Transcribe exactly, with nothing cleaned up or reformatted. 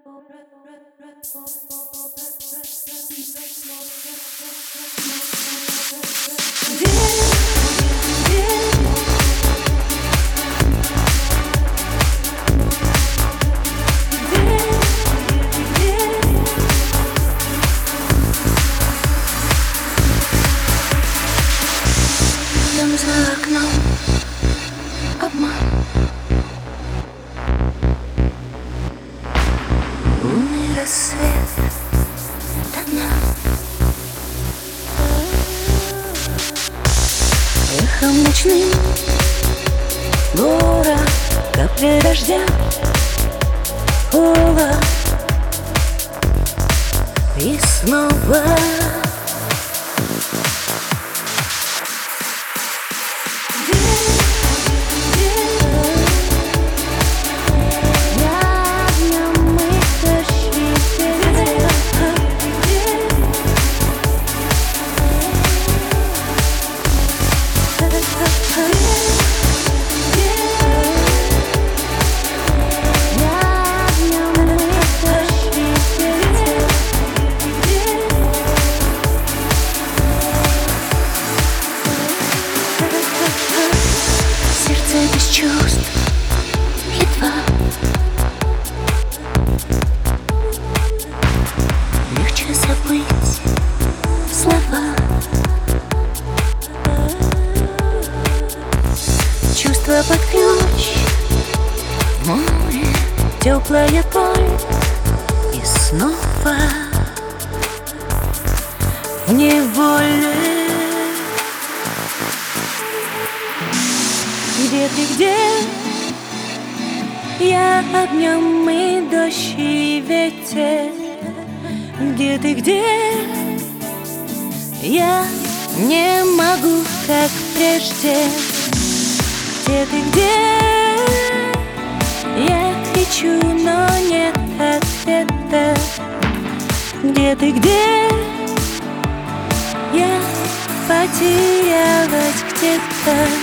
Там за окном обман, лунный рассвет до дна, эхом ночным город, капли дождя, холод и снова. Без чувств едва легче забыть слова. Чувства под ключ, море, теплая боль и снова в неволе. Где ты, где? Я огнем и дождь и ветер. Где ты, где? Я не могу, как прежде. Где ты, где? Я кричу, но нет ответа. Где ты, где? Я потерялась где-то.